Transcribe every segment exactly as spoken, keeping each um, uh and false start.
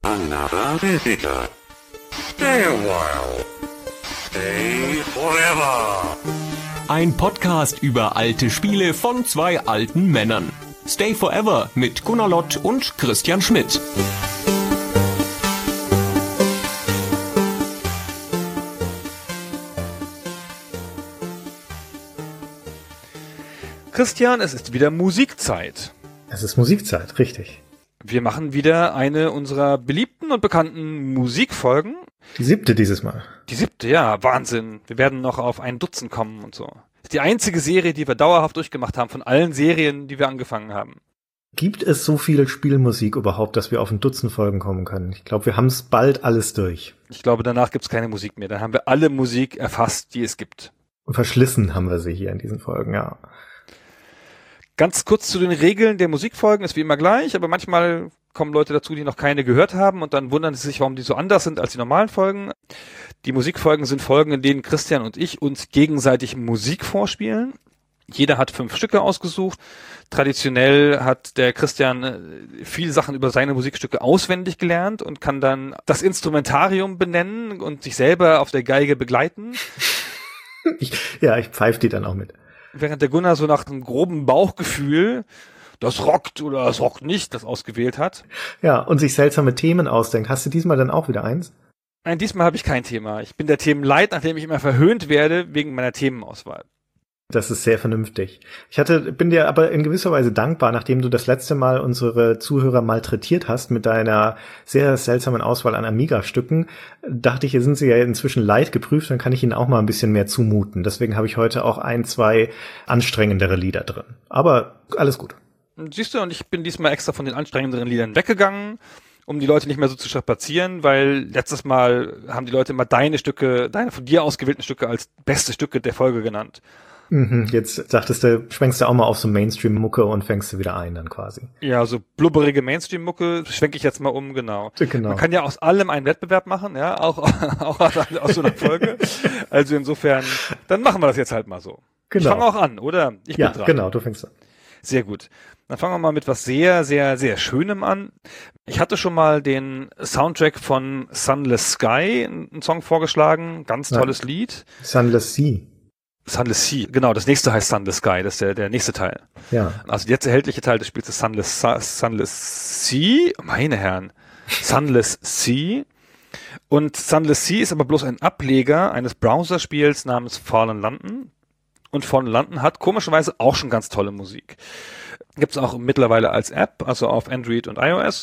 Another visitor. Stay a while. Stay forever. Ein Podcast über alte Spiele von zwei alten Männern. Stay Forever mit Gunnar Lott und Christian Schmidt. Christian, es ist wieder Musikzeit. Es ist Musikzeit, richtig. Wir machen wieder eine unserer beliebten und bekannten Musikfolgen. Die siebte dieses Mal. Die siebte, ja, Wahnsinn. Wir werden noch auf ein Dutzend kommen und so. Das ist die einzige Serie, die wir dauerhaft durchgemacht haben, von allen Serien, die wir angefangen haben. Gibt es so viel Spielmusik überhaupt, dass wir auf ein Dutzend Folgen kommen können? Ich glaube, wir haben es bald alles durch. Ich glaube, danach gibt es keine Musik mehr. Dann haben wir alle Musik erfasst, die es gibt. Und verschlissen haben wir sie hier in diesen Folgen, ja. Ganz kurz zu den Regeln der Musikfolgen, ist wie immer gleich, aber manchmal kommen Leute dazu, die noch keine gehört haben und dann wundern sie sich, warum die so anders sind als die normalen Folgen. Die Musikfolgen sind Folgen, in denen Christian und ich uns gegenseitig Musik vorspielen. Jeder hat fünf Stücke ausgesucht. Traditionell hat der Christian viele Sachen über seine Musikstücke auswendig gelernt und kann dann das Instrumentarium benennen und sich selber auf der Geige begleiten. Ich, ja, ich pfeife die dann auch mit. Während der Gunnar so nach einem groben Bauchgefühl, das rockt oder das rockt nicht, das ausgewählt hat. Ja, und sich seltsame Themen ausdenkt. Hast du diesmal dann auch wieder eins? Nein, diesmal habe ich kein Thema. Ich bin der Themenleid, nachdem ich immer verhöhnt werde wegen meiner Themenauswahl. Das ist sehr vernünftig. Ich hatte, bin dir aber in gewisser Weise dankbar, nachdem du das letzte Mal unsere Zuhörer malträtiert hast mit deiner sehr seltsamen Auswahl an Amiga-Stücken. Dachte ich, hier sind sie ja inzwischen leid geprüft, dann kann ich ihnen auch mal ein bisschen mehr zumuten. Deswegen habe ich heute auch ein, zwei anstrengendere Lieder drin. Aber alles gut. Siehst du, und ich bin diesmal extra von den anstrengenderen Liedern weggegangen, um die Leute nicht mehr so zu strapazieren, weil letztes Mal haben die Leute immer deine Stücke, deine von dir ausgewählten Stücke als beste Stücke der Folge genannt. Jetzt sagtest du, schwenkst du auch mal auf so Mainstream-Mucke und fängst du wieder ein dann quasi. Ja, so blubberige Mainstream-Mucke schwenke ich jetzt mal um, genau. genau. Man kann ja aus allem einen Wettbewerb machen, ja, auch, auch aus, aus so einer Folge. Also insofern, dann machen wir das jetzt halt mal so. Genau. Ich fange auch an, oder? Ich ja, bin dran. Genau, du fängst an. Sehr gut. Dann fangen wir mal mit was sehr, sehr, sehr Schönem an. Ich hatte schon mal den Soundtrack von Sunless Sky, einen Song vorgeschlagen, ganz tolles ja. Lied. Sunless Sea. Sunless Sea, genau, das nächste heißt Sunless Sky, das ist der, der nächste Teil. Ja. Also der jetzt erhältliche Teil des Spiels ist Sunless, Sunless Sea, meine Herren, Sunless Sea. Und Sunless Sea ist aber bloß ein Ableger eines Browserspiels namens Fallen London. Und Fallen London hat komischerweise auch schon ganz tolle Musik. Gibt es auch mittlerweile als App, also auf Android und iOS.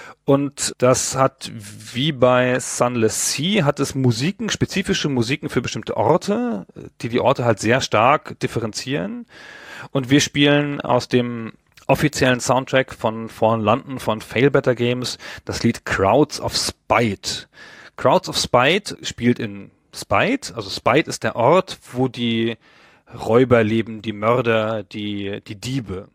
Und das hat, wie bei Sunless Sea, hat es Musiken, spezifische Musiken für bestimmte Orte, die die Orte halt sehr stark differenzieren. Und wir spielen aus dem offiziellen Soundtrack von Fallen London von Fail Better Games das Lied Crowds of Spite. Crowds of Spite spielt in Spite, also Spite ist der Ort, wo die Räuber leben, die Mörder, die, die Diebe.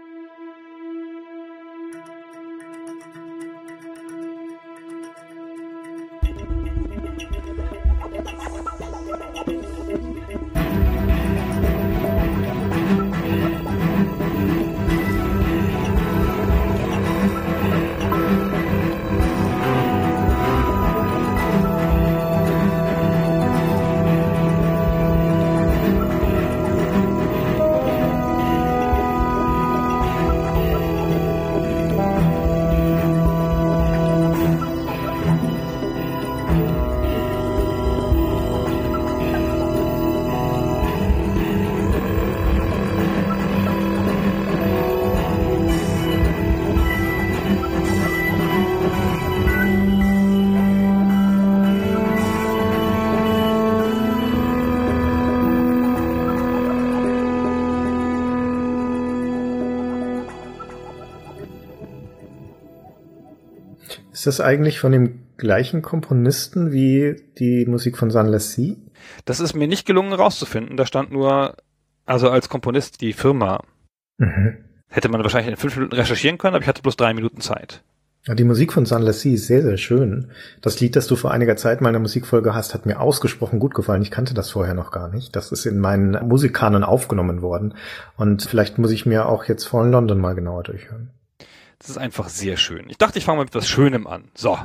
Ist das eigentlich von dem gleichen Komponisten wie die Musik von Sunless Sea? Das ist mir nicht gelungen rauszufinden. Da stand nur, also als Komponist die Firma. Mhm. Hätte man wahrscheinlich in fünf Minuten recherchieren können, aber ich hatte bloß drei Minuten Zeit. Ja, die Musik von Sunless Sea ist sehr, sehr schön. Das Lied, das du vor einiger Zeit mal in der Musikfolge hast, hat mir ausgesprochen gut gefallen. Ich kannte das vorher noch gar nicht. Das ist in meinen Musikkanon aufgenommen worden. Und vielleicht muss ich mir auch jetzt Fallen London mal genauer durchhören. Das ist einfach sehr schön. Ich dachte, ich fange mal mit etwas Schönem an. So.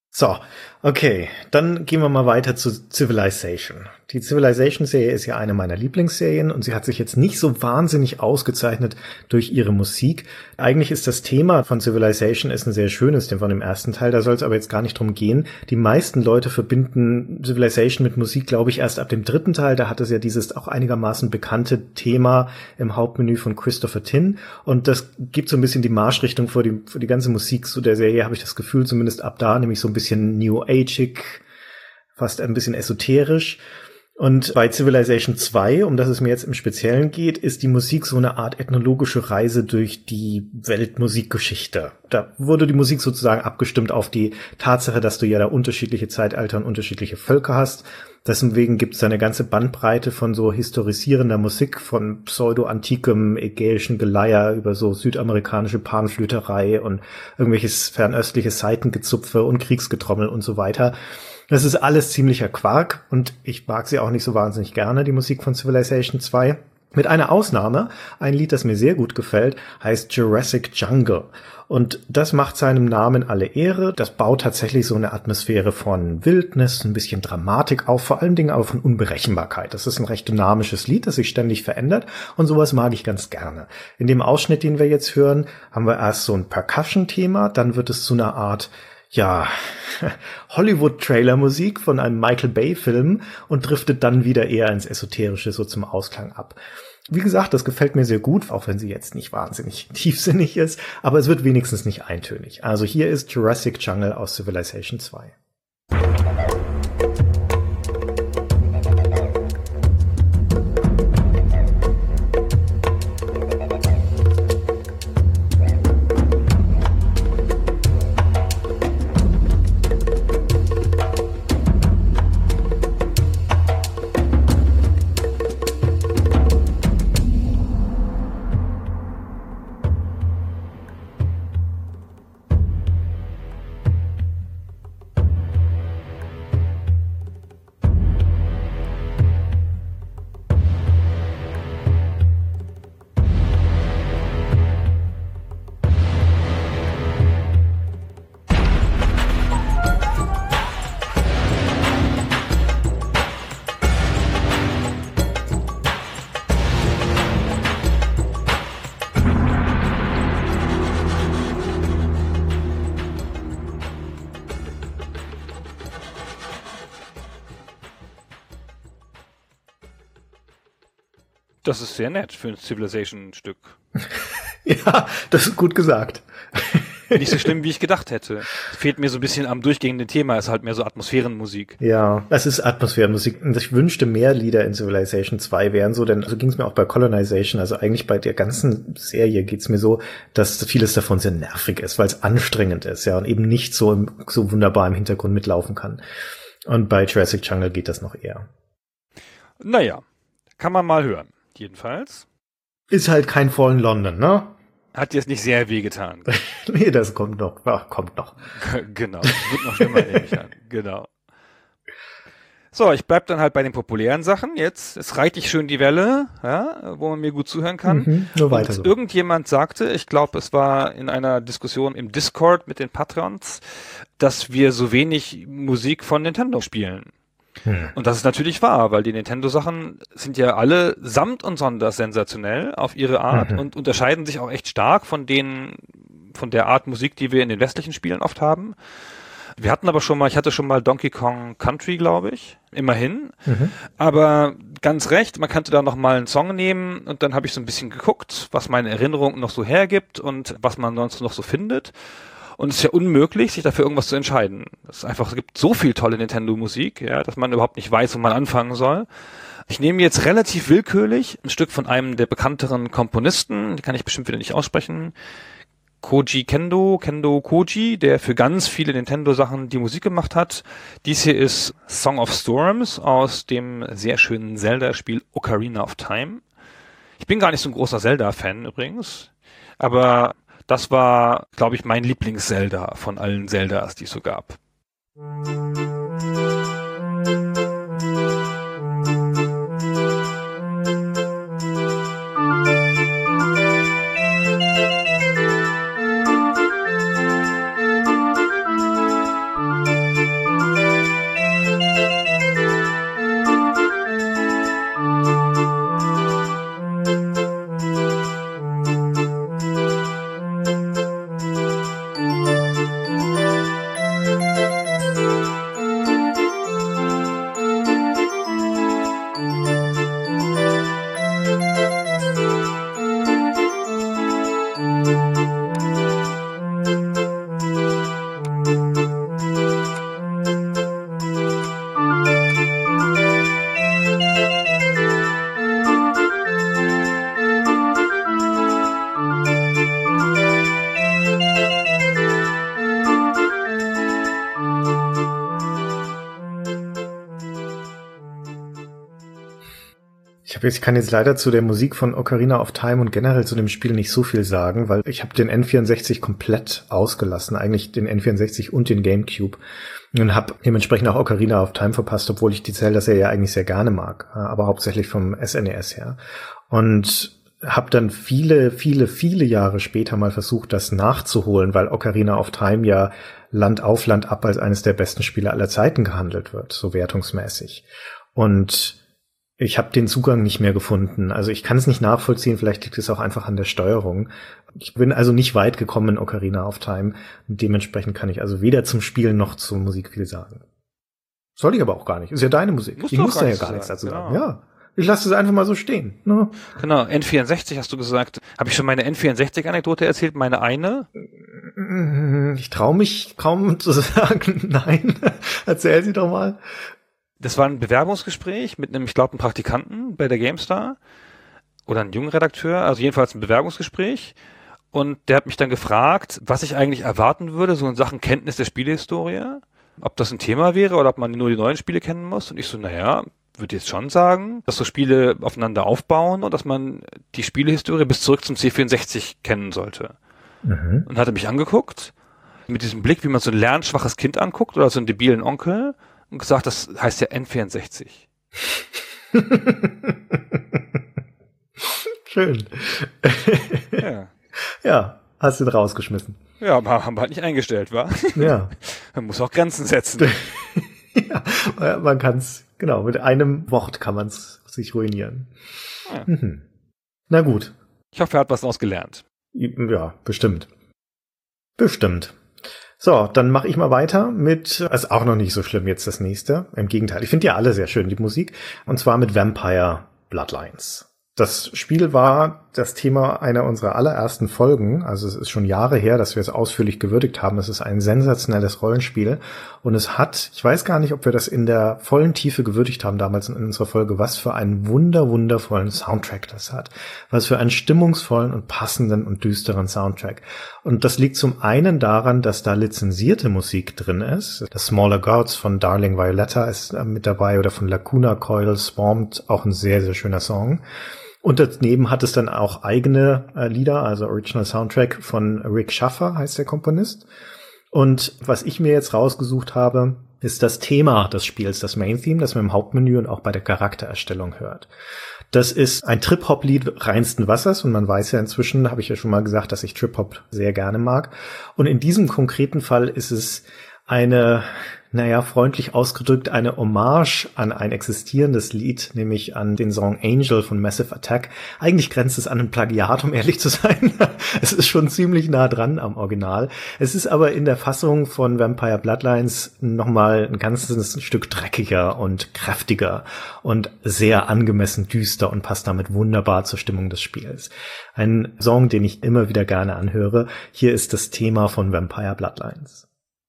So, okay, dann gehen wir mal weiter zu Civilization. Die Civilization-Serie ist ja eine meiner Lieblingsserien und sie hat sich jetzt nicht so wahnsinnig ausgezeichnet durch ihre Musik. Eigentlich ist das Thema von Civilization ist ein sehr schönes, dem von dem ersten Teil, da soll es aber jetzt gar nicht drum gehen. Die meisten Leute verbinden Civilization mit Musik, glaube ich, erst ab dem dritten Teil. Da hat es ja dieses auch einigermaßen bekannte Thema im Hauptmenü von Christopher Tin und das gibt so ein bisschen die Marschrichtung für die, für die ganze Musik zu der Serie, habe ich das Gefühl, zumindest ab da, nämlich so ein bisschen New Ageig, fast ein bisschen esoterisch. Und bei Civilization zwei, um das es mir jetzt im Speziellen geht, ist die Musik so eine Art ethnologische Reise durch die Weltmusikgeschichte. Da wurde die Musik sozusagen abgestimmt auf die Tatsache, dass du ja da unterschiedliche Zeitalter und unterschiedliche Völker hast. Deswegen gibt es da eine ganze Bandbreite von so historisierender Musik, von pseudo-antikem ägäischen Geleier über so südamerikanische Panflöterei und irgendwelches fernöstliches Saitengezupfe und Kriegsgetrommel und so weiter. Das ist alles ziemlicher Quark und ich mag sie auch nicht so wahnsinnig gerne, die Musik von Civilization zwei. Mit einer Ausnahme, ein Lied, das mir sehr gut gefällt, heißt Jurassic Jungle. Und das macht seinem Namen alle Ehre. Das baut tatsächlich so eine Atmosphäre von Wildnis, ein bisschen Dramatik auf, vor allen Dingen auch von Unberechenbarkeit. Das ist ein recht dynamisches Lied, das sich ständig verändert und sowas mag ich ganz gerne. In dem Ausschnitt, den wir jetzt hören, haben wir erst so ein Percussion-Thema, dann wird es zu einer Art ja, Hollywood-Trailer-Musik von einem Michael Bay-Film und driftet dann wieder eher ins Esoterische so zum Ausklang ab. Wie gesagt, das gefällt mir sehr gut, auch wenn sie jetzt nicht wahnsinnig tiefsinnig ist, aber es wird wenigstens nicht eintönig. Also hier ist Jurassic Jungle aus Civilization zwei. Das ist sehr nett für ein Civilization-Stück. Ja, das ist gut gesagt. Nicht so schlimm, wie ich gedacht hätte. Fehlt mir so ein bisschen am durchgehenden Thema, ist halt mehr so Atmosphärenmusik. Ja, es ist Atmosphärenmusik. Und ich wünschte, mehr Lieder in Civilization zwei wären so, denn so ging es mir auch bei Colonization. Also eigentlich bei der ganzen Serie geht's mir so, dass vieles davon sehr nervig ist, weil es anstrengend ist, ja, und eben nicht so, im, so wunderbar im Hintergrund mitlaufen kann. Und bei Jurassic Jungle geht das noch eher. Naja, kann man mal hören. Jedenfalls. Ist halt kein Fallen London, ne? Hat jetzt nicht sehr wehgetan. Nee, das kommt noch. Ach, kommt noch. Genau. Wird noch schlimmer, nehme ich an. Genau. So, ich bleib dann halt bei den populären Sachen. Jetzt, jetzt reite ich schön die Welle, ja, wo man mir gut zuhören kann. Mhm, nur weiter Und so. Irgendjemand sagte, ich glaube, es war in einer Diskussion im Discord mit den Patrons, dass wir so wenig Musik von Nintendo spielen. Hm. Und das ist natürlich wahr, weil die Nintendo-Sachen sind ja alle samt und sonders sensationell auf ihre Art mhm. und unterscheiden sich auch echt stark von denen, von der Art Musik, die wir in den westlichen Spielen oft haben. Wir hatten aber schon mal, ich hatte schon mal Donkey Kong Country, glaube ich, immerhin. Mhm. Aber ganz recht, man könnte da noch mal einen Song nehmen und dann habe ich so ein bisschen geguckt, was meine Erinnerung noch so hergibt und was man sonst noch so findet. Und es ist ja unmöglich, sich dafür irgendwas zu entscheiden. Es ist einfach, es gibt so viel tolle Nintendo-Musik, ja, dass man überhaupt nicht weiß, wo man anfangen soll. Ich nehme jetzt relativ willkürlich ein Stück von einem der bekannteren Komponisten, die kann ich bestimmt wieder nicht aussprechen, Koji Kendo, Kendo Koji, der für ganz viele Nintendo-Sachen die Musik gemacht hat. Dies hier ist Song of Storms aus dem sehr schönen Zelda-Spiel Ocarina of Time. Ich bin gar nicht so ein großer Zelda-Fan übrigens, aber das war, glaube ich, mein Lieblings-Zelda von allen Zeldas, die es so gab. Ich, hab jetzt, ich kann jetzt leider zu der Musik von Ocarina of Time und generell zu dem Spiel nicht so viel sagen, weil ich habe den N vierundsechzig komplett ausgelassen, eigentlich den N vierundsechzig und den GameCube, und habe dementsprechend auch Ocarina of Time verpasst, obwohl ich die Zelda-Serie ja eigentlich sehr gerne mag, aber hauptsächlich vom S N E S her. Und habe dann viele, viele, viele Jahre später mal versucht, das nachzuholen, weil Ocarina of Time ja Land auf Land ab als eines der besten Spiele aller Zeiten gehandelt wird, so wertungsmäßig. Und ich habe den Zugang nicht mehr gefunden. Also ich kann es nicht nachvollziehen, vielleicht liegt es auch einfach an der Steuerung. Ich bin also nicht weit gekommen in Ocarina of Time. Und dementsprechend kann ich also weder zum Spielen noch zur Musik viel sagen. Soll ich aber auch gar nicht. Ist ja deine Musik. Musst ich du muss gar da ja nichts gar nichts sagen, dazu sagen. genau. Ja, ich lasse es einfach mal so stehen. Ne? Genau, N vierundsechzig hast du gesagt. Habe ich schon meine N vierundsechzig-Anekdote erzählt? Meine eine? Ich traue mich kaum zu sagen, nein. Erzähl sie doch mal. Das war ein Bewerbungsgespräch mit einem, ich glaube, einem Praktikanten bei der GameStar oder einem jungen Redakteur, also jedenfalls ein Bewerbungsgespräch. Und der hat mich dann gefragt, was ich eigentlich erwarten würde, so in Sachen Kenntnis der Spielehistorie, ob das ein Thema wäre oder ob man nur die neuen Spiele kennen muss. Und ich so, naja, würde jetzt schon sagen, dass so Spiele aufeinander aufbauen und dass man die Spielehistorie bis zurück zum C vierundsechzig kennen sollte. Mhm. Und hat er mich angeguckt, mit diesem Blick, wie man so ein lernschwaches Kind anguckt oder so einen debilen Onkel, und gesagt, das heißt ja N vierundsechzig. Schön. Ja. Ja, hast du ihn rausgeschmissen. Ja, aber haben wir halt nicht eingestellt, wa? Ja. Man muss auch Grenzen setzen. Ja, man kann's, genau, mit einem Wort kann man's sich ruinieren. Ja. Mhm. Na gut. Ich hoffe, er hat was daraus gelernt. Ja, bestimmt. Bestimmt. So, dann mache ich mal weiter mit, ist auch noch nicht so schlimm jetzt das nächste. Im Gegenteil, ich finde ja alle sehr schön, die Musik. Und zwar mit Vampire Bloodlines. Das Spiel war das Thema einer unserer allerersten Folgen. Also es ist schon Jahre her, dass wir es ausführlich gewürdigt haben. Es ist ein sensationelles Rollenspiel. Und es hat, ich weiß gar nicht, ob wir das in der vollen Tiefe gewürdigt haben damals in unserer Folge, was für einen wunder, wundervollen Soundtrack das hat. Was für einen stimmungsvollen und passenden und düsteren Soundtrack. Und das liegt zum einen daran, dass da lizenzierte Musik drin ist. Das Smaller Gods von Darling Violetta ist mit dabei oder von Lacuna Coil, Swarmed, auch ein sehr, sehr schöner Song. Und daneben hat es dann auch eigene äh, Lieder, also Original Soundtrack von Rick Schaffer, heißt der Komponist. Und was ich mir jetzt rausgesucht habe, ist das Thema des Spiels, das Main Theme, das man im Hauptmenü und auch bei der Charaktererstellung hört. Das ist ein Trip-Hop-Lied reinsten Wassers und man weiß ja inzwischen, habe ich ja schon mal gesagt, dass ich Trip-Hop sehr gerne mag. Und in diesem konkreten Fall ist es eine, naja, freundlich ausgedrückt, eine Hommage an ein existierendes Lied, nämlich an den Song Angel von Massive Attack. Eigentlich grenzt es an ein Plagiat, um ehrlich zu sein. Es ist schon ziemlich nah dran am Original. Es ist aber in der Fassung von Vampire Bloodlines nochmal ein ganzes Stück dreckiger und kräftiger und sehr angemessen düster und passt damit wunderbar zur Stimmung des Spiels. Ein Song, den ich immer wieder gerne anhöre. Hier ist das Thema von Vampire Bloodlines.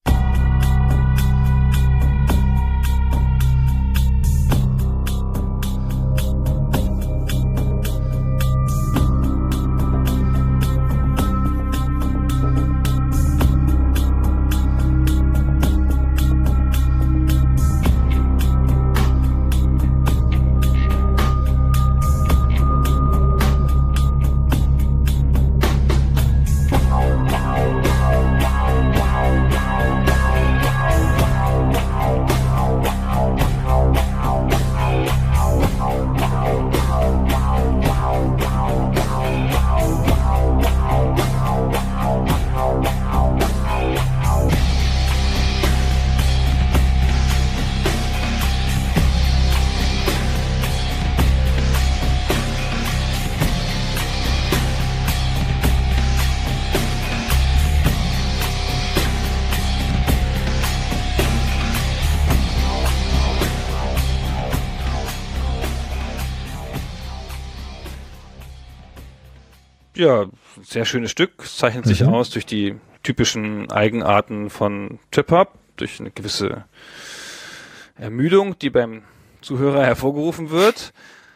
Ja, sehr schönes Stück, zeichnet sich Mhm. aus durch die typischen Eigenarten von Trip-Hop, durch eine gewisse Ermüdung, die beim Zuhörer hervorgerufen wird.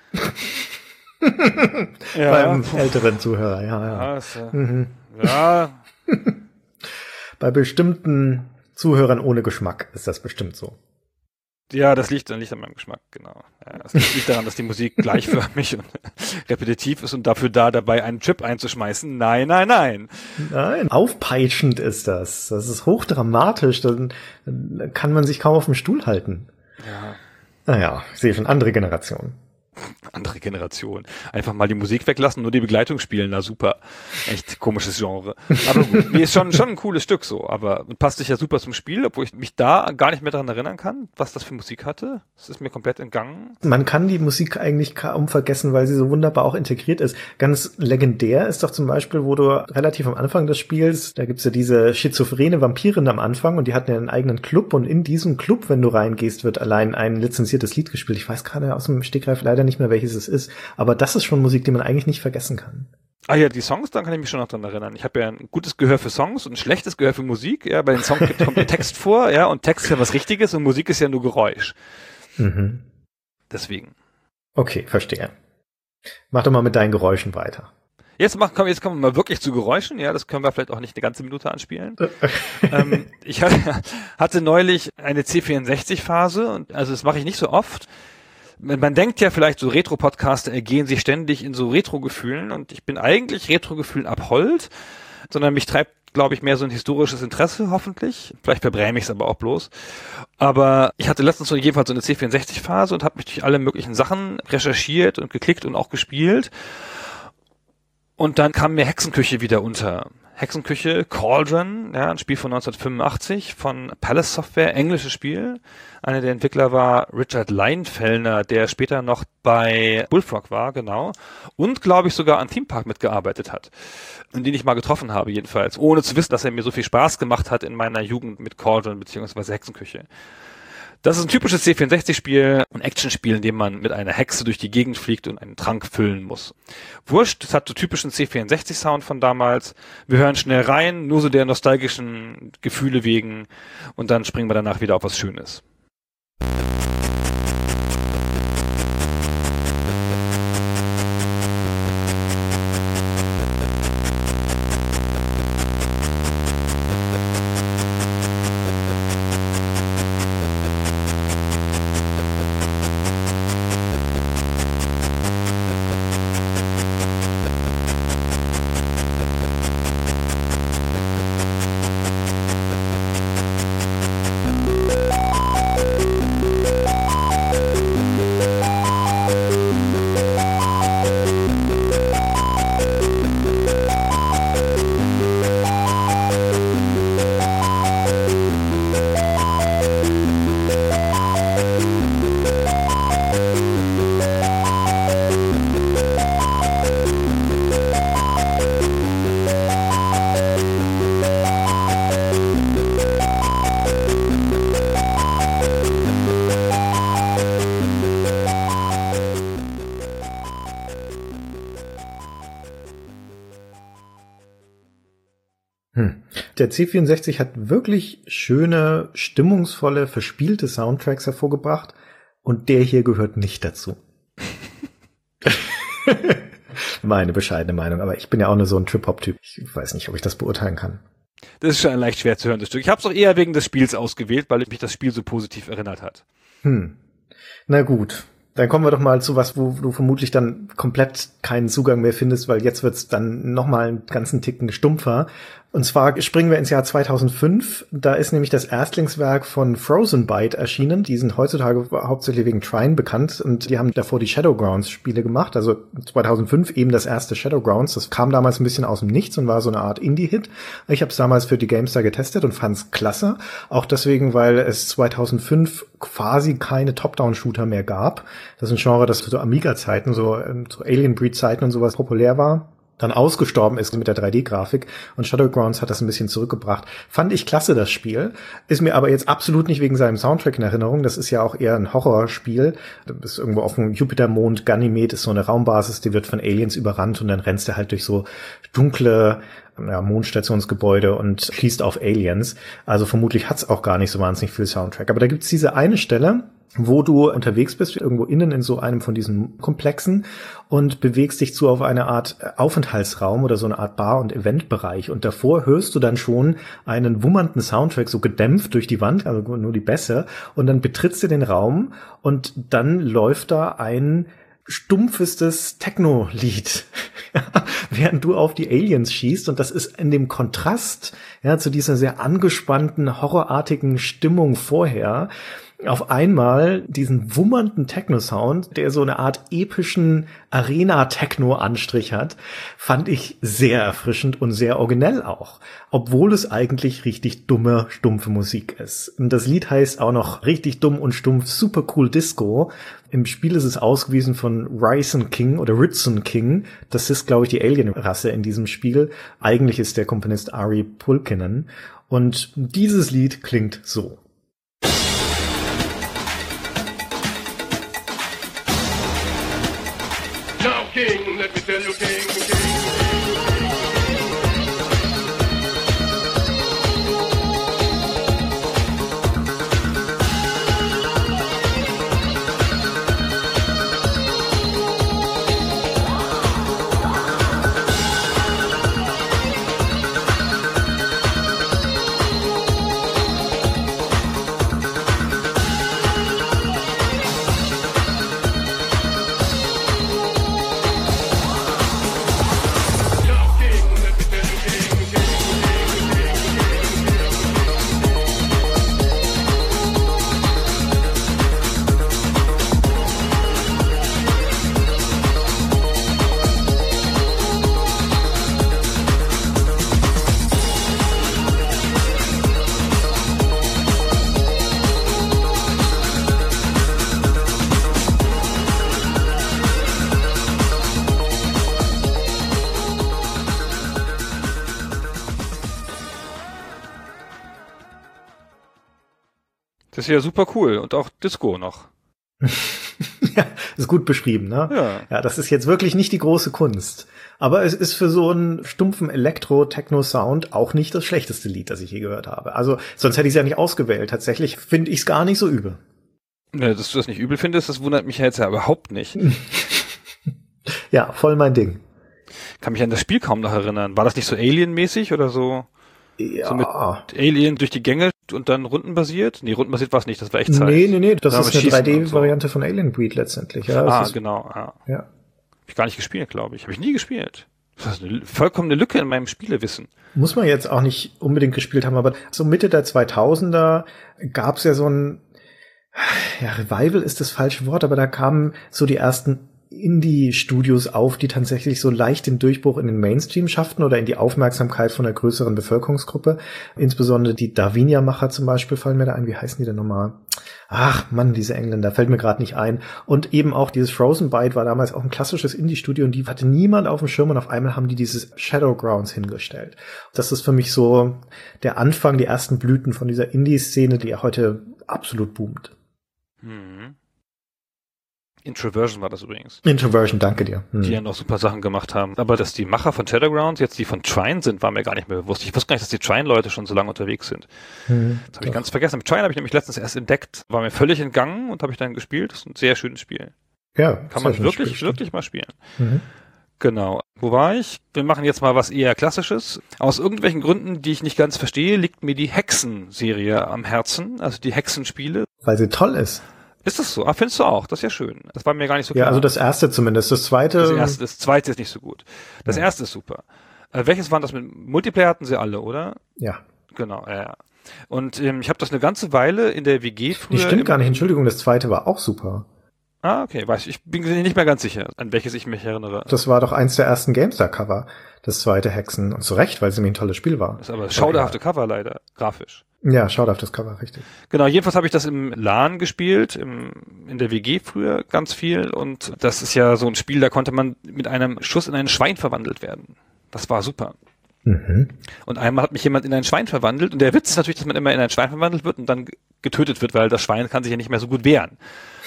Ja, Beim älteren Zuhörer, ja, ja. ja, ist, äh, Mhm. ja, Bei bestimmten Zuhörern ohne Geschmack ist das bestimmt so. Ja, das liegt, dann liegt an meinem Geschmack, genau. Ja, das liegt daran, dass die Musik gleichförmig und repetitiv ist und dafür da, dabei einen Chip einzuschmeißen. Nein, nein, nein. Nein, aufpeitschend ist das. Das ist hochdramatisch. Dann, dann kann man sich kaum auf dem Stuhl halten. Ja. Naja, ich sehe schon andere Generationen. Andere Generation. Einfach mal die Musik weglassen, nur die Begleitung spielen, na super. Echt komisches Genre. Aber gut, nee, ist schon, schon ein cooles Stück so, aber passt sich ja super zum Spiel, obwohl ich mich da gar nicht mehr daran erinnern kann, was das für Musik hatte. Das ist mir komplett entgangen. Man kann die Musik eigentlich kaum vergessen, weil sie so wunderbar auch integriert ist. Ganz legendär ist doch zum Beispiel, wo du relativ am Anfang des Spiels, da gibt's ja diese schizophrene Vampirin am Anfang und die hatten ja einen eigenen Club und in diesem Club, wenn du reingehst, wird allein ein lizenziertes Lied gespielt. Ich weiß gerade aus dem Stegreif leider nicht mehr, welches es ist. Aber das ist schon Musik, die man eigentlich nicht vergessen kann. Ah ja, die Songs, da kann ich mich schon noch dran erinnern. Ich habe ja ein gutes Gehör für Songs und ein schlechtes Gehör für Musik. Ja, bei den Songs kommt der Text vor, ja, und Text ist ja was Richtiges und Musik ist ja nur Geräusch. Mhm. Deswegen. Okay, verstehe. Mach doch mal mit deinen Geräuschen weiter. Jetzt, machen, komm, jetzt kommen wir mal wirklich zu Geräuschen. Ja, das können wir vielleicht auch nicht eine ganze Minute anspielen. ähm, ich hatte, hatte neulich eine C vierundsechzig-Phase und also das mache ich nicht so oft. Man denkt ja vielleicht, so Retro-Podcaster ergehen sich ständig in so Retro-Gefühlen und ich bin eigentlich Retro-Gefühlen abhold, sondern mich treibt, glaube ich, mehr so ein historisches Interesse, hoffentlich. Vielleicht verbräme ich es aber auch bloß. Aber ich hatte letztens so jedenfalls so eine C vierundsechzig-Phase und habe mich durch alle möglichen Sachen recherchiert und geklickt und auch gespielt. Und dann kam mir Hexenküche wieder unter. Hexenküche, Cauldron, ja, ein Spiel von neunzehnhundertfünfundachtzig von Palace Software, englisches Spiel. Einer der Entwickler war Richard Leinfeldner, der später noch bei Bullfrog war, genau. Und, glaube ich, sogar an Theme Park mitgearbeitet hat. Und den ich mal getroffen habe, jedenfalls. Ohne zu wissen, dass er mir so viel Spaß gemacht hat in meiner Jugend mit Cauldron bzw. Hexenküche. Das ist ein typisches C vierundsechzig-Spiel, ein Actionspiel, in dem man mit einer Hexe durch die Gegend fliegt und einen Trank füllen muss. Wurscht, es hat so typischen C vierundsechzig-Sound von damals. Wir hören schnell rein, nur so der nostalgischen Gefühle wegen und dann springen wir danach wieder auf was Schönes. Hm. Der C vierundsechzig hat wirklich schöne, stimmungsvolle, verspielte Soundtracks hervorgebracht und der hier gehört nicht dazu. Meine bescheidene Meinung, aber ich bin ja auch nur so ein Trip-Hop-Typ. Ich weiß nicht, ob ich das beurteilen kann. Das ist schon ein leicht schwer zu hörendes Stück. Ich habe es auch eher wegen des Spiels ausgewählt, weil mich das Spiel so positiv erinnert hat. Hm. Na gut. Dann kommen wir doch mal zu was, wo du vermutlich dann komplett keinen Zugang mehr findest, weil jetzt wird's dann noch mal einen ganzen Ticken stumpfer. Und zwar springen wir ins Jahr zweitausendfünf. Da ist nämlich das Erstlingswerk von Frozen Byte erschienen. Die sind heutzutage hauptsächlich wegen Trine bekannt und die haben davor die Shadowgrounds-Spiele gemacht. Also zweitausendfünf eben das erste Shadowgrounds. Das kam damals ein bisschen aus dem Nichts und war so eine Art Indie-Hit. Ich habe es damals für die GameStar getestet und fand's klasse. Auch deswegen, weil es zweitausendfünf quasi keine Top-Down-Shooter mehr gab. Das ist ein Genre, das zu so Amiga-Zeiten, so, so Alien-Breed-Zeiten und sowas populär war. Dann ausgestorben ist mit der drei D-Grafik und Shadowgrounds hat das ein bisschen zurückgebracht. Fand ich klasse, das Spiel. Ist mir aber jetzt absolut nicht wegen seinem Soundtrack in Erinnerung. Das ist ja auch eher ein Horrorspiel. Du bist irgendwo auf dem Jupitermond. Ganymed ist so eine Raumbasis, die wird von Aliens überrannt und dann rennst du halt durch so dunkle ja, Mondstationsgebäude und schießt auf Aliens. Also vermutlich hat's auch gar nicht so wahnsinnig viel Soundtrack. Aber da gibt's diese eine Stelle, wo du unterwegs bist, irgendwo innen in so einem von diesen Komplexen und bewegst dich zu auf eine Art Aufenthaltsraum oder so eine Art Bar- und Eventbereich. Und davor hörst du dann schon einen wummernden Soundtrack, so gedämpft durch die Wand, also nur die Bässe. Und dann betrittst du den Raum und dann läuft da ein stumpfestes Techno-Lied, während du auf die Aliens schießt. Und das ist in dem Kontrast, ja, zu dieser sehr angespannten, horrorartigen Stimmung vorher, auf einmal diesen wummernden Techno-Sound, der so eine Art epischen Arena-Techno-Anstrich hat, fand ich sehr erfrischend und sehr originell auch. Obwohl es eigentlich richtig dumme, stumpfe Musik ist. Und das Lied heißt auch noch richtig dumm und stumpf Super Cool Disco. Im Spiel ist es ausgewiesen von Ryzen King oder Ryzen King. Das ist, glaube ich, die Alien-Rasse in diesem Spiel. Eigentlich ist der Komponist Ari Pulkkinen. Und dieses Lied klingt so. King, let me tell you, King, King. Das ist ja super cool und auch Disco noch. Ja, ist gut beschrieben, ne? Ja. Ja, das ist jetzt wirklich nicht die große Kunst. Aber es ist für so einen stumpfen Elektro-Techno-Sound auch nicht das schlechteste Lied, das ich je gehört habe. Also, sonst hätte ich es ja nicht ausgewählt. Tatsächlich finde ich es gar nicht so übel. Ja, dass du das nicht übel findest, das wundert mich jetzt ja überhaupt nicht. Ja, voll mein Ding. Kann mich an das Spiel kaum noch erinnern. War das nicht so Alien-mäßig oder so? Ja. So mit Alien durch die Gänge und dann rundenbasiert? Nee, rundenbasiert war es nicht, das war Echtzeit. Nee, nee, nee, das Da ist eine schießen drei D-Variante und so. von Alien Breed letztendlich. Ja, Ah, ist, genau. Ja. ja. Hab ich gar nicht gespielt, glaube ich. Habe ich nie gespielt. Das ist eine vollkommene Lücke in meinem Spielewissen. Muss man jetzt auch nicht unbedingt gespielt haben, aber so Mitte der zweitausender gab's ja so ein, ja, Revival ist das falsche Wort, aber da kamen so die ersten Indie-Studios auf, die tatsächlich so leicht den Durchbruch in den Mainstream schafften oder in die Aufmerksamkeit von einer größeren Bevölkerungsgruppe. Insbesondere die Davinia-Macher zum Beispiel fallen mir da ein. Wie heißen die denn nochmal? Ach Mann, diese Engländer, fällt mir gerade nicht ein. Und eben auch dieses Frozen Byte war damals auch ein klassisches Indie-Studio und die hatte niemand auf dem Schirm und auf einmal haben die dieses Shadowgrounds hingestellt. Das ist für mich so der Anfang, die ersten Blüten von dieser Indie-Szene, die ja heute absolut boomt. Hm. Introversion war das übrigens. Introversion, danke dir. Hm. Die ja noch super Sachen gemacht haben. Aber dass die Macher von Shadowgrounds jetzt die von Trine sind, war mir gar nicht mehr bewusst. Ich wusste gar nicht, dass die Trine-Leute schon so lange unterwegs sind. Hm, das habe ich ganz vergessen. Mit Trine habe ich nämlich letztens erst entdeckt. War mir völlig entgangen und habe ich dann gespielt. Das ist ein sehr schönes Spiel. Ja. Kann man wirklich, wirklich mal spielen. Mhm. Genau. Wo war ich? Wir machen jetzt mal was eher Klassisches. Aus irgendwelchen Gründen, die ich nicht ganz verstehe, liegt mir die Hexen-Serie am Herzen. Also die Hexenspiele. Weil sie toll ist. Ist das so? Ah, findest du auch? Das ist ja schön. Das war mir gar nicht so klar. Ja, also das erste zumindest. Das zweite. Das erste, das zweite ist nicht so gut. Das Ja. erste ist super. Äh, welches waren das mit Multiplayer? Hatten sie alle, oder? Ja. Genau, ja, ja. Und ähm, ich habe das eine ganze Weile in der W G früher. Nee, stimmt im- gar nicht. Entschuldigung, das zweite war auch super. Ah, okay, weiß ich. Ich bin nicht mehr ganz sicher, an welches ich mich erinnere. Das war doch eins der ersten GameStar-Cover. Das zweite Hexen. Und zu Recht, weil es nämlich ein tolles Spiel war. Das ist aber schauderhafte Cover leider, grafisch. Ja, schaut auf das Cover, richtig. Genau, jedenfalls habe ich das im LAN gespielt, im, in der W G früher ganz viel. Und das ist ja so ein Spiel, da konnte man mit einem Schuss in ein Schwein verwandelt werden. Das war super. Mhm. Und einmal hat mich jemand in ein Schwein verwandelt. Und der Witz ist natürlich, dass man immer in ein Schwein verwandelt wird und dann getötet wird, weil das Schwein kann sich ja nicht mehr so gut wehren.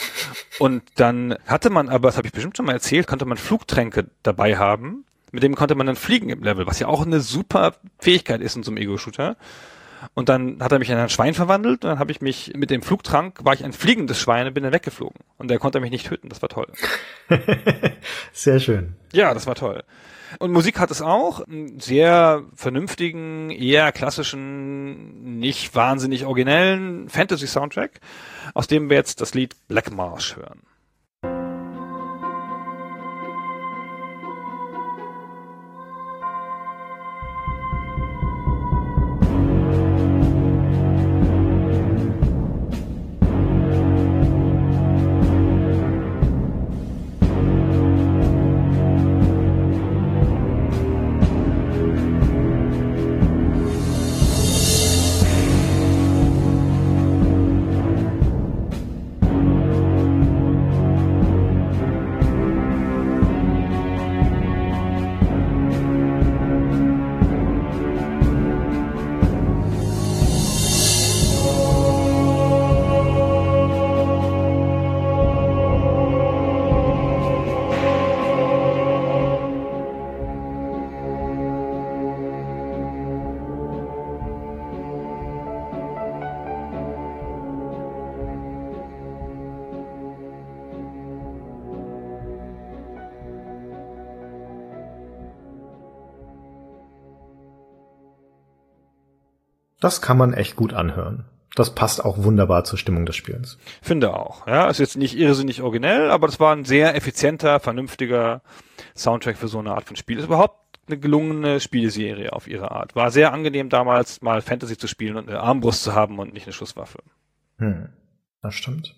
Und dann hatte man aber, das habe ich bestimmt schon mal erzählt, konnte man Flugtränke dabei haben. Mit dem konnte man dann fliegen im Level, was ja auch eine super Fähigkeit ist in so einem Ego-Shooter. Und dann hat er mich in ein Schwein verwandelt und dann habe ich mich mit dem Flugtrank, war ich ein fliegendes Schwein und bin dann weggeflogen. Und der konnte mich nicht töten, das war toll. Sehr schön. Ja, das war toll. Und Musik hat es auch, einen sehr vernünftigen, eher klassischen, nicht wahnsinnig originellen Fantasy-Soundtrack, aus dem wir jetzt das Lied Black Marsh hören. Das kann man echt gut anhören. Das passt auch wunderbar zur Stimmung des Spiels. Finde auch. Ja, ist jetzt nicht irrsinnig originell, aber das war ein sehr effizienter, vernünftiger Soundtrack für so eine Art von Spiel. Ist überhaupt eine gelungene Spieleserie auf ihre Art. War sehr angenehm damals, mal Fantasy zu spielen und eine Armbrust zu haben und nicht eine Schusswaffe. Hm, das stimmt.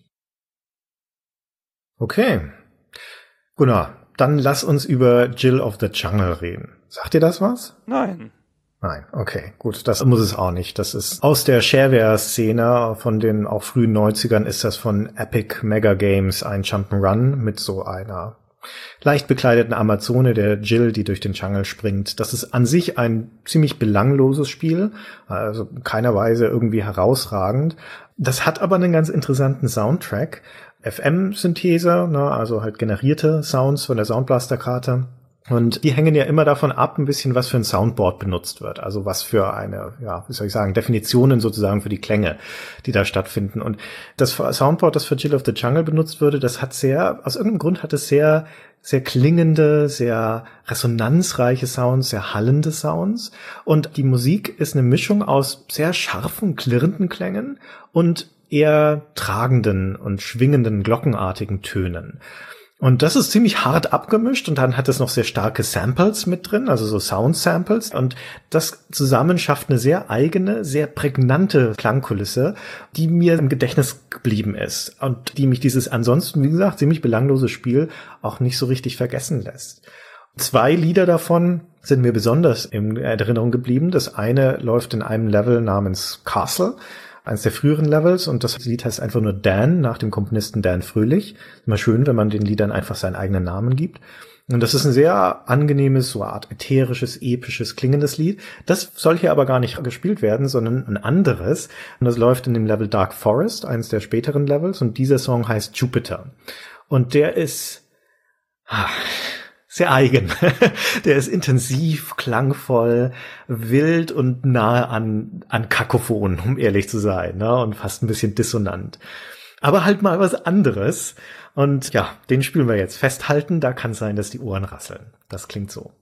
Okay. Gunnar, dann lass uns über Jill of the Jungle reden. Sagt dir das was? Nein. Nein, okay, gut, das muss es auch nicht. Das ist aus der Shareware-Szene von den auch frühen neunzigern, ist das von Epic Mega Games ein Jump'n'Run mit so einer leicht bekleideten Amazone, der Jill, die durch den Dschungel springt. Das ist an sich ein ziemlich belangloses Spiel, also keiner Weise irgendwie herausragend. Das hat aber einen ganz interessanten Soundtrack. F M-Synthese, ne, also halt generierte Sounds von der Soundblaster-Karte. Und die hängen ja immer davon ab, ein bisschen, was für ein Soundboard benutzt wird. Also was für eine, ja, wie soll ich sagen, Definitionen sozusagen für die Klänge, die da stattfinden. Und das Soundboard, das für Jill of the Jungle benutzt wurde, das hat sehr, aus irgendeinem Grund hat es sehr, sehr klingende, sehr resonanzreiche Sounds, sehr hallende Sounds. Und die Musik ist eine Mischung aus sehr scharfen, klirrenden Klängen und eher tragenden und schwingenden, glockenartigen Tönen. Und das ist ziemlich hart abgemischt und dann hat es noch sehr starke Samples mit drin, also so Sound-Samples. Und das zusammen schafft eine sehr eigene, sehr prägnante Klangkulisse, die mir im Gedächtnis geblieben ist und die mich dieses ansonsten, wie gesagt, ziemlich belanglose Spiel auch nicht so richtig vergessen lässt. Zwei Lieder davon sind mir besonders in Erinnerung geblieben. Das eine läuft in einem Level namens Castle, eines der früheren Levels, und das Lied heißt einfach nur Dan, nach dem Komponisten Dan Fröhlich. Immer schön, wenn man den Liedern einfach seinen eigenen Namen gibt. Und das ist ein sehr angenehmes, so eine Art ätherisches, episches, klingendes Lied. Das soll hier aber gar nicht gespielt werden, sondern ein anderes. Und das läuft in dem Level Dark Forest, eines der späteren Levels, und dieser Song heißt Jupiter. Und der ist sehr eigen. Der ist intensiv, klangvoll, wild und nahe an an Kakophon, um ehrlich zu sein, ne? Und fast ein bisschen dissonant. Aber halt mal was anderes. Und ja, den spielen wir jetzt. Festhalten, da kann es sein, dass die Ohren rasseln. Das klingt so.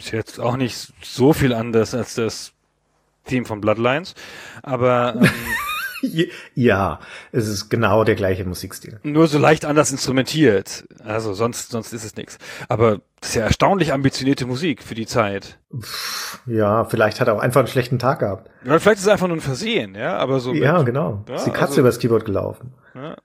ist jetzt auch nicht so viel anders als das Theme von Bloodlines, aber ähm, ja, es ist genau der gleiche Musikstil. Nur so leicht anders instrumentiert. Also sonst sonst ist es nichts. Aber das ist ja erstaunlich ambitionierte Musik für die Zeit. Ja, vielleicht hat er auch einfach einen schlechten Tag gehabt. Ja, vielleicht ist es einfach nur ein Versehen, ja, aber so. Ja, mit, genau. Ja, ist die Katze also, übers Keyboard gelaufen. Ja.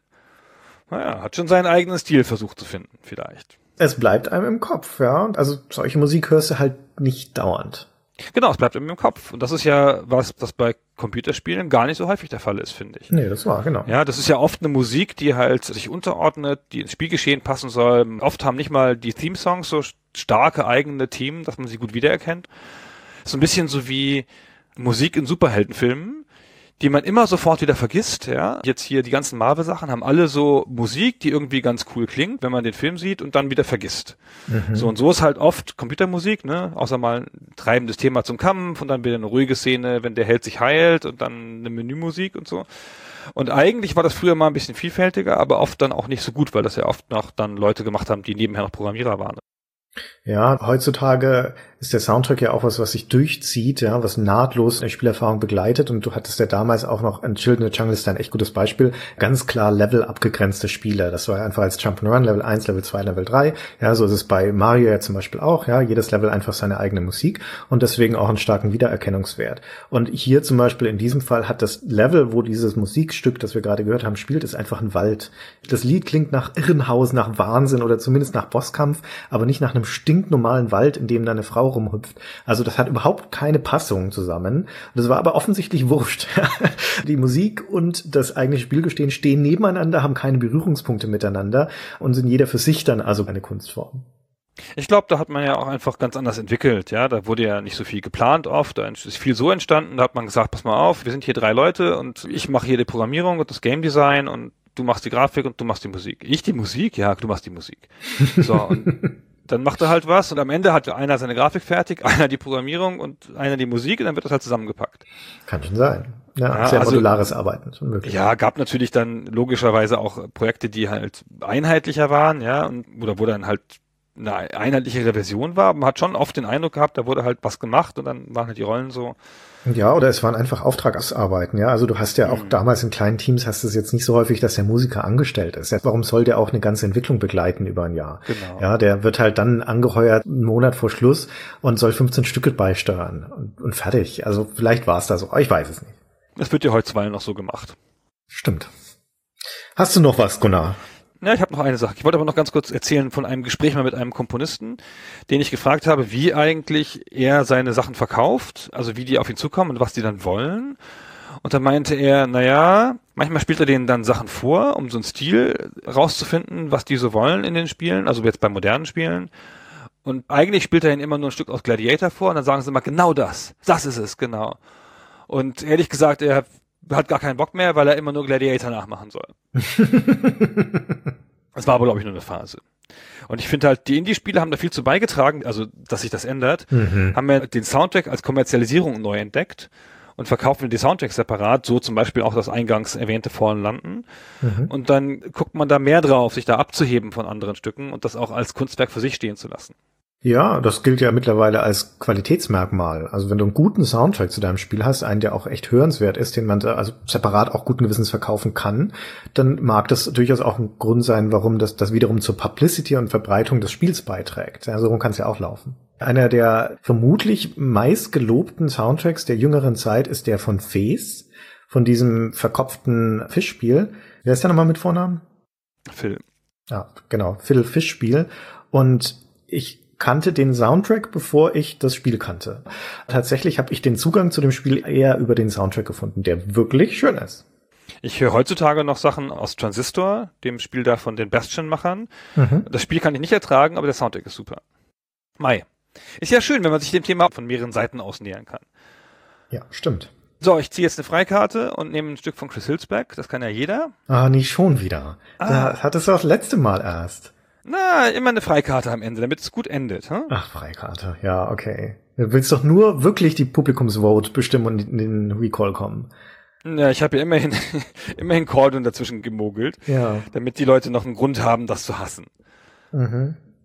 Naja, hat schon seinen eigenen Stil versucht zu finden, vielleicht. Es bleibt einem im Kopf, ja. Also solche Musik hörst du halt nicht dauernd. Genau, es bleibt einem im Kopf. Und das ist ja was, das bei Computerspielen gar nicht so häufig der Fall ist, finde ich. Nee, das war, genau. Ja, das ist ja oft eine Musik, die halt sich unterordnet, die ins Spielgeschehen passen soll. Oft haben nicht mal die Theme-Songs so starke eigene Themen, dass man sie gut wiedererkennt. So ein bisschen so wie Musik in Superheldenfilmen, die man immer sofort wieder vergisst, ja. Jetzt hier die ganzen Marvel-Sachen haben alle so Musik, die irgendwie ganz cool klingt, wenn man den Film sieht und dann wieder vergisst. Mhm. So und so ist halt oft Computermusik, ne, außer mal ein treibendes Thema zum Kampf und dann wieder eine ruhige Szene, wenn der Held sich heilt und dann eine Menümusik und so. Und eigentlich war das früher mal ein bisschen vielfältiger, aber oft dann auch nicht so gut, weil das ja oft noch dann Leute gemacht haben, die nebenher noch Programmierer waren. Ja, heutzutage ist der Soundtrack ja auch was, was sich durchzieht, ja, was nahtlos eine Spielerfahrung begleitet. Und du hattest ja damals auch noch in Children of the Jungle ist ein echt gutes Beispiel, ganz klar Level abgegrenzte Spiele. Das war einfach als Jump'n'Run, Level eins, Level zwei, Level drei. Ja, so ist es bei Mario ja zum Beispiel auch, ja, jedes Level einfach seine eigene Musik und deswegen auch einen starken Wiedererkennungswert. Und hier zum Beispiel in diesem Fall hat das Level, wo dieses Musikstück, das wir gerade gehört haben, spielt, ist einfach ein Wald. Das Lied klingt nach Irrenhaus, nach Wahnsinn oder zumindest nach Bosskampf, aber nicht nach einem stinknormalen Wald, in dem da eine Frau rumhüpft. Also das hat überhaupt keine Passung zusammen. Das war aber offensichtlich wurscht. Die Musik und das eigene Spielgestehen stehen nebeneinander, haben keine Berührungspunkte miteinander und sind jeder für sich dann also eine Kunstform. Ich glaube, da hat man ja auch einfach ganz anders entwickelt, ja, da wurde ja nicht so viel geplant oft, da ist viel so entstanden, da hat man gesagt, pass mal auf, wir sind hier drei Leute und ich mache hier die Programmierung und das Game Design und du machst die Grafik und du machst die Musik. Ich die Musik? Ja, du machst die Musik. So, und dann macht er halt was und am Ende hat einer seine Grafik fertig, einer die Programmierung und einer die Musik und dann wird das halt zusammengepackt. Kann schon sein. Ja, ja sehr also, modulares Arbeiten. Schon möglich. Ja, gab natürlich dann logischerweise auch Projekte, die halt einheitlicher waren, ja, und oder wo dann halt eine einheitlichere Version war. Man hat schon oft den Eindruck gehabt, da wurde halt was gemacht und dann waren halt die Rollen so. Ja, oder es waren einfach Auftragsarbeiten, ja. Also du hast ja auch mhm. damals in kleinen Teams hast du es jetzt nicht so häufig, dass der Musiker angestellt ist. Warum soll der auch eine ganze Entwicklung begleiten über ein Jahr? Genau. Ja, der wird halt dann angeheuert einen Monat vor Schluss und soll fünfzehn Stücke beisteuern und, und fertig. Also vielleicht war es da so, ich weiß es nicht. Das wird ja heutzutage noch so gemacht. Stimmt. Hast du noch was, Gunnar? Ja, ich habe noch eine Sache. Ich wollte aber noch ganz kurz erzählen von einem Gespräch mal mit einem Komponisten, den ich gefragt habe, wie eigentlich er seine Sachen verkauft, also wie die auf ihn zukommen und was die dann wollen. Und dann meinte er, naja, manchmal spielt er denen dann Sachen vor, um so einen Stil rauszufinden, was die so wollen in den Spielen, also jetzt bei modernen Spielen. Und eigentlich spielt er ihnen immer nur ein Stück aus Gladiator vor und dann sagen sie immer, genau das, das ist es, genau. Und ehrlich gesagt, er hat gar keinen Bock mehr, weil er immer nur Gladiator nachmachen soll. Das war aber, glaube ich, nur eine Phase. Und ich finde halt, die Indie-Spiele haben da viel zu beigetragen, also, dass sich das ändert, mhm. haben wir den Soundtrack als Kommerzialisierung neu entdeckt und verkaufen die Soundtracks separat, so zum Beispiel auch das eingangs erwähnte Fallen London. Mhm. Und dann guckt man da mehr drauf, sich da abzuheben von anderen Stücken und das auch als Kunstwerk für sich stehen zu lassen. Ja, das gilt ja mittlerweile als Qualitätsmerkmal. Also wenn du einen guten Soundtrack zu deinem Spiel hast, einen, der auch echt hörenswert ist, den man da also separat auch guten Gewissens verkaufen kann, dann mag das durchaus auch ein Grund sein, warum das, das wiederum zur Publicity und Verbreitung des Spiels beiträgt. Ja, so rum kann es ja auch laufen. Einer der vermutlich meist gelobten Soundtracks der jüngeren Zeit ist der von Fez, von diesem verkopften Fischspiel. Wer ist der nochmal mit Vornamen? Phil. Ja, genau, Phil Fischspiel. Und ich kannte den Soundtrack, bevor ich das Spiel kannte. Tatsächlich habe ich den Zugang zu dem Spiel eher über den Soundtrack gefunden, der wirklich schön ist. Ich höre heutzutage noch Sachen aus Transistor, dem Spiel da von den Bastion-Machern. Mhm. Das Spiel kann ich nicht ertragen, aber der Soundtrack ist super. Mai. Ist ja schön, wenn man sich dem Thema von mehreren Seiten aus nähern kann. Ja, stimmt. So, ich ziehe jetzt eine Freikarte und nehme ein Stück von Chris Hülsbeck. Das kann ja jeder. Ah, nicht schon wieder. Ah. Da hattest du das letzte Mal erst. Na, immer eine Freikarte am Ende, damit es gut endet. Hm? Ach, Freikarte, ja, okay. Du willst doch nur wirklich die Publikumsvote bestimmen und in den Recall kommen. Ja, ich habe ja immerhin immerhin Cordon dazwischen gemogelt, ja. damit die Leute noch einen Grund haben, das zu hassen. Mhm.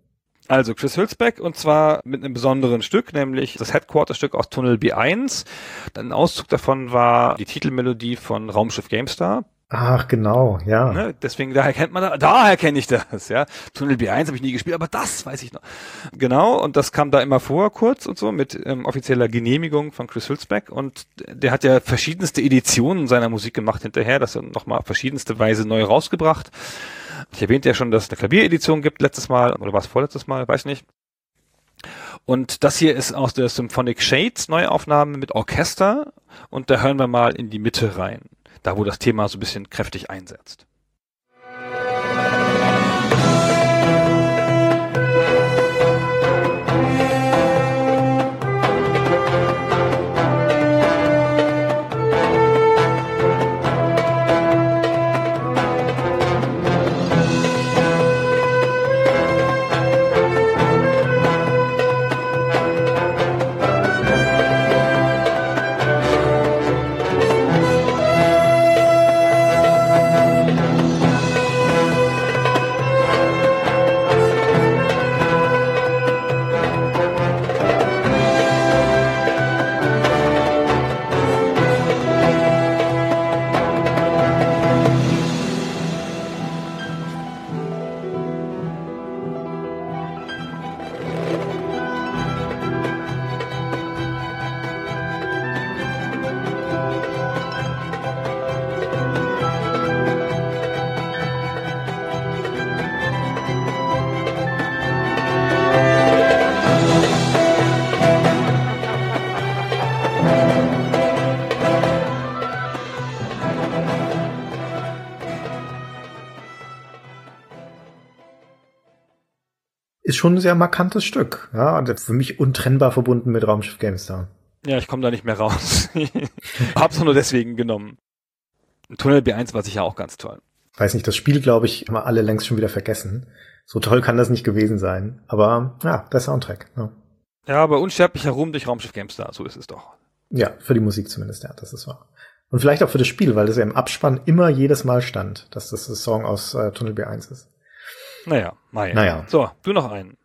Also Chris Hülsbeck und zwar mit einem besonderen Stück, nämlich das Headquarter-Stück aus Tunnel B eins. Ein Auszug davon war die Titelmelodie von Raumschiff GameStar. Ach, genau, ja. Ne? Deswegen, daher kennt man das, daher kenne ich das, ja. Tunnel B eins habe ich nie gespielt, aber das weiß ich noch. Genau, und das kam da immer vor, kurz und so, mit ähm, offizieller Genehmigung von Chris Hülsbeck. Und der hat ja verschiedenste Editionen seiner Musik gemacht hinterher, das nochmal auf verschiedenste Weise neu rausgebracht. Ich erwähnte ja schon, dass es eine Klavieredition gibt letztes Mal, oder war es vorletztes Mal, weiß nicht. Und das hier ist aus der Symphonic Shades Neuaufnahme mit Orchester und da hören wir mal in die Mitte rein, da wo das Thema so ein bisschen kräftig einsetzt. Ist schon ein sehr markantes Stück. Ja, für mich untrennbar verbunden mit Raumschiff GameStar. Ja, ich komme da nicht mehr raus. Hab's nur deswegen genommen. Tunnel B eins war sicher auch ganz toll. Weiß nicht, das Spiel, glaube ich, haben wir alle längst schon wieder vergessen. So toll kann das nicht gewesen sein. Aber ja, der Soundtrack. Ja, ja, aber unsterblicher Ruhm durch Raumschiff GameStar, so ist es doch. Ja, für die Musik zumindest, ja, das ist wahr. Und vielleicht auch für das Spiel, weil das ja im Abspann immer jedes Mal stand, dass das das Song aus äh, Tunnel B eins ist. Naja, naja. naja. So, du noch einen.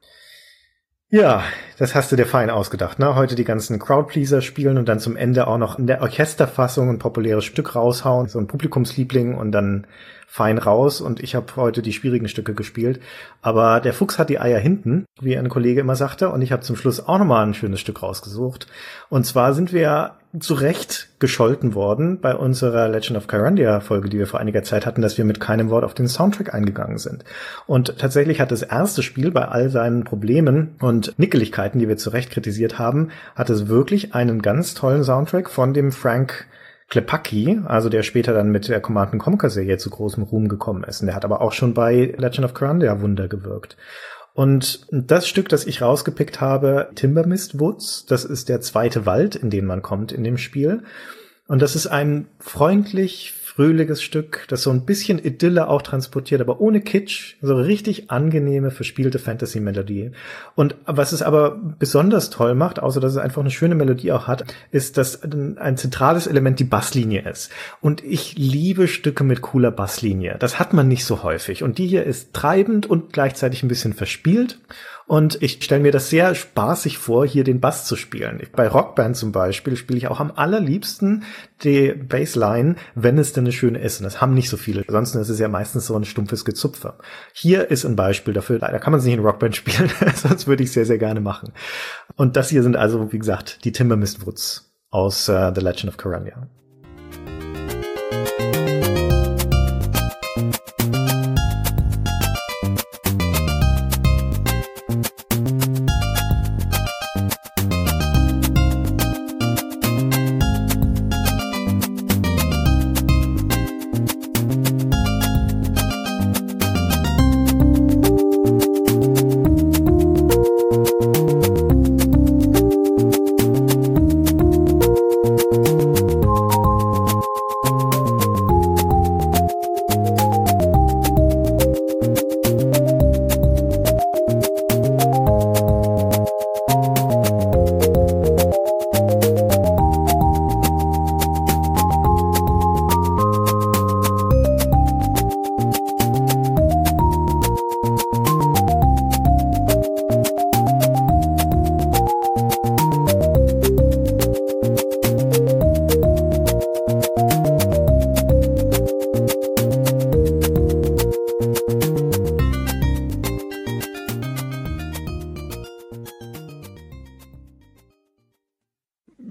Ja, das hast du dir fein ausgedacht, ne? Heute die ganzen Crowdpleaser spielen und dann zum Ende auch noch in der Orchesterfassung ein populäres Stück raushauen, so ein Publikumsliebling und dann fein raus. Und ich habe heute die schwierigen Stücke gespielt. Aber der Fuchs hat die Eier hinten, wie ein Kollege immer sagte. Und ich habe zum Schluss auch nochmal ein schönes Stück rausgesucht. Und zwar sind wir zu Recht gescholten worden bei unserer Legend of Kyrandia-Folge, die wir vor einiger Zeit hatten, dass wir mit keinem Wort auf den Soundtrack eingegangen sind. Und tatsächlich hat das erste Spiel bei all seinen Problemen und Nickeligkeiten, die wir zu Recht kritisiert haben, hat es wirklich einen ganz tollen Soundtrack von dem Frank Klepacki, also der später dann mit der Command and Conquer-Serie zu großem Ruhm gekommen ist. Und der hat aber auch schon bei Legend of Kyrandia Wunder gewirkt. Und das Stück, das ich rausgepickt habe, Timbermist Woods, das ist der zweite Wald, in den man kommt in dem Spiel. Und das ist ein freundlich, fröhliches Stück, das so ein bisschen Idylle auch transportiert, aber ohne Kitsch, so richtig angenehme, verspielte Fantasy-Melodie. Und was es aber besonders toll macht, außer dass es einfach eine schöne Melodie auch hat, ist, dass ein zentrales Element die Basslinie ist. Und ich liebe Stücke mit cooler Basslinie. Das hat man nicht so häufig. Und die hier ist treibend und gleichzeitig ein bisschen verspielt. Und ich stelle mir das sehr spaßig vor, hier den Bass zu spielen. Bei Rockband zum Beispiel spiele ich auch am allerliebsten die Bassline, wenn es denn eine schöne ist. Und das haben nicht so viele. Ansonsten ist es ja meistens so ein stumpfes Gezupfe. Hier ist ein Beispiel dafür. Leider kann man es nicht in Rockband spielen, sonst würde ich es sehr, sehr gerne machen. Und das hier sind also, wie gesagt, die Timbermist Woods aus uh, The Legend of Kyrandia.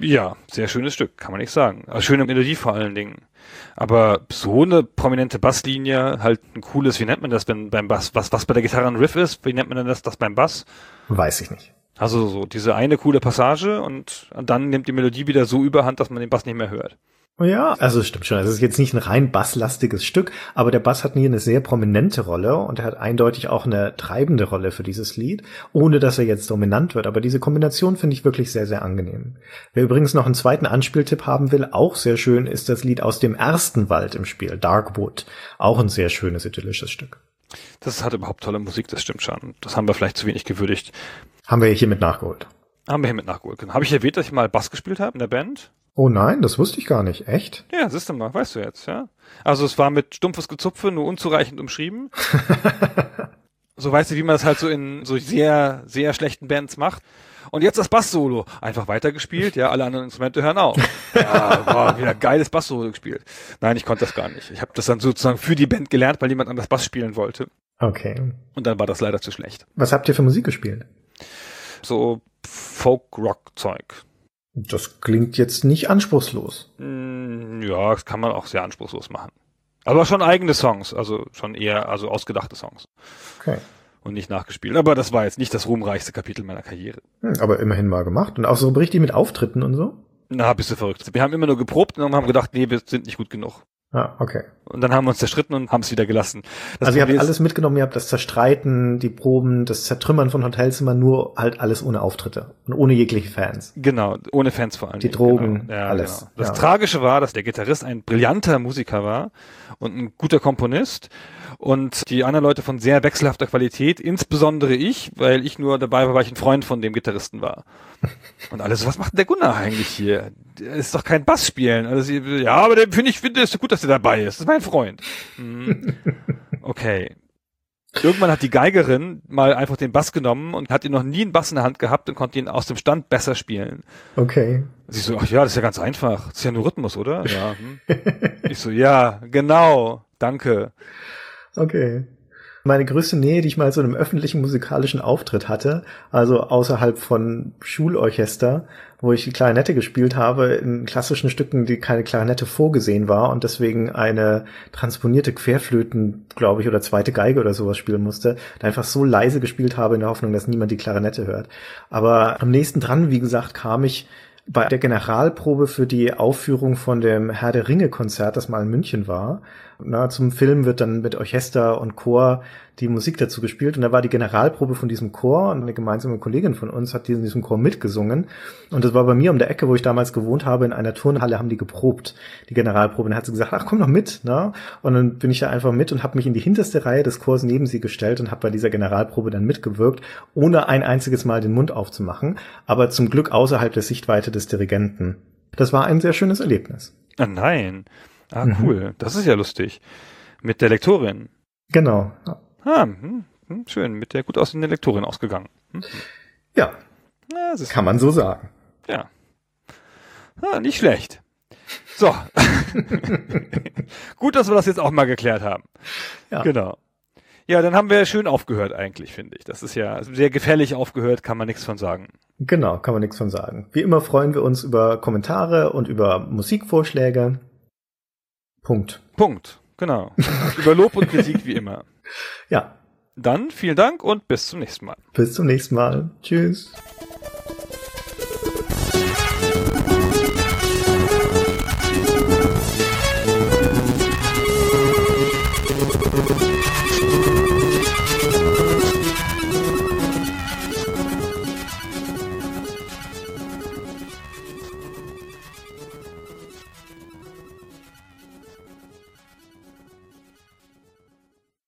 Ja, sehr schönes Stück, kann man nicht sagen. Also schöne Melodie vor allen Dingen. Aber so eine prominente Basslinie, halt ein cooles, wie nennt man das, wenn beim Bass, was, was bei der Gitarre ein Riff ist, wie nennt man denn das, das beim Bass? Weiß ich nicht. Also so diese eine coole Passage und dann nimmt die Melodie wieder so überhand, dass man den Bass nicht mehr hört. Ja, also es stimmt schon. Also es ist jetzt nicht ein rein basslastiges Stück, aber der Bass hat hier eine sehr prominente Rolle und er hat eindeutig auch eine treibende Rolle für dieses Lied, ohne dass er jetzt dominant wird. Aber diese Kombination finde ich wirklich sehr, sehr angenehm. Wer übrigens noch einen zweiten Anspieltipp haben will, auch sehr schön, ist das Lied aus dem ersten Wald im Spiel, Darkwood. Auch ein sehr schönes, idyllisches Stück. Das hat überhaupt tolle Musik, das stimmt schon. Das haben wir vielleicht zu wenig gewürdigt. Haben wir hiermit nachgeholt. Haben wir hiermit nachgeholt. Habe ich erwähnt, dass ich mal Bass gespielt habe in der Band? Oh nein, das wusste ich gar nicht. Echt? Ja, siehst du mal, weißt du jetzt, ja. Also es war mit stumpfes Gezupfe, nur unzureichend umschrieben. So weißt du, wie man das halt so in so sehr, sehr schlechten Bands macht. Und jetzt das Bass-Solo. Einfach weitergespielt, ja, alle anderen Instrumente hören auf. Ja, boah, wieder geiles Bass-Solo gespielt. Nein, ich konnte das gar nicht. Ich habe das dann sozusagen für die Band gelernt, weil jemand anders Bass spielen wollte. Okay. Und dann war das leider zu schlecht. Was habt ihr für Musik gespielt? So Folk-Rock-Zeug. Das klingt jetzt nicht anspruchslos. Ja, das kann man auch sehr anspruchslos machen. Aber schon eigene Songs, also schon eher, also ausgedachte Songs. Okay. Und nicht nachgespielt. Aber das war jetzt nicht das ruhmreichste Kapitel meiner Karriere. Hm, aber immerhin mal gemacht. Und auch so richtig mit Auftritten und so? Na, bist du verrückt. Wir haben immer nur geprobt und haben gedacht, nee, wir sind nicht gut genug. Ah, okay. Und dann haben wir uns zerstritten und haben es wieder gelassen. Das also ihr habt ist, alles mitgenommen, ihr habt das Zerstreiten, die Proben, das Zertrümmern von Hotelzimmern, nur halt alles ohne Auftritte und ohne jegliche Fans. Genau, ohne Fans vor allem. Die Drogen, genau. Ja, alles. Genau. Das ja. Tragische war, dass der Gitarrist ein brillanter Musiker war und ein guter Komponist und die anderen Leute von sehr wechselhafter Qualität, insbesondere ich, weil ich nur dabei war, weil ich ein Freund von dem Gitarristen war. Und alle so, was macht denn der Gunnar eigentlich hier? Der ist doch kein Bass spielen. Also sie, ja, aber den finde ich, finde es so gut, dass der dabei ist. Das ist mein Freund. Hm. Okay. Irgendwann hat die Geigerin mal einfach den Bass genommen und hat ihn noch nie einen Bass in der Hand gehabt und konnte ihn aus dem Stand besser spielen. Okay. Sie so, ach ja, das ist ja ganz einfach. Das ist ja nur Rhythmus, oder? Ja. Hm. Ich so, ja, genau. Danke. Okay. Meine größte Nähe, die ich mal so einem öffentlichen musikalischen Auftritt hatte, also außerhalb von Schulorchester, wo ich die Klarinette gespielt habe, in klassischen Stücken, die keine Klarinette vorgesehen war und deswegen eine transponierte Querflöten, glaube ich, oder zweite Geige oder sowas spielen musste, da einfach so leise gespielt habe in der Hoffnung, dass niemand die Klarinette hört. Aber am nächsten dran, wie gesagt, kam ich bei der Generalprobe für die Aufführung von dem Herr der Ringe-Konzert, das mal in München war. Na, zum Film wird dann mit Orchester und Chor die Musik dazu gespielt und da war die Generalprobe von diesem Chor und eine gemeinsame Kollegin von uns hat in diesem Chor mitgesungen und das war bei mir um der Ecke, wo ich damals gewohnt habe, in einer Turnhalle haben die geprobt, die Generalprobe, und dann hat sie gesagt, ach komm doch mit, ne? Und dann bin ich da einfach mit und habe mich in die hinterste Reihe des Chors neben sie gestellt und habe bei dieser Generalprobe dann mitgewirkt, ohne ein einziges Mal den Mund aufzumachen, aber zum Glück außerhalb der Sichtweite des Dirigenten. Das war ein sehr schönes Erlebnis. Ah, nein. Ah, cool. Mhm. Das ist ja lustig. Mit der Lektorin. Genau. Ah, hm, hm, schön. Mit der gut aussehenden Lektorin ausgegangen. Hm. Ja. Ja, das ist kann man so sagen. Ja. Ah, nicht schlecht. So. Gut, dass wir das jetzt auch mal geklärt haben. Ja. Genau. Ja, dann haben wir schön aufgehört eigentlich, finde ich. Das ist ja sehr gefällig aufgehört, kann man nichts von sagen. Genau, kann man nichts von sagen. Wie immer freuen wir uns über Kommentare und über Musikvorschläge. Punkt. Punkt, genau. Über Lob und Kritik wie immer. Ja. Dann vielen Dank und bis zum nächsten Mal. Bis zum nächsten Mal. Tschüss.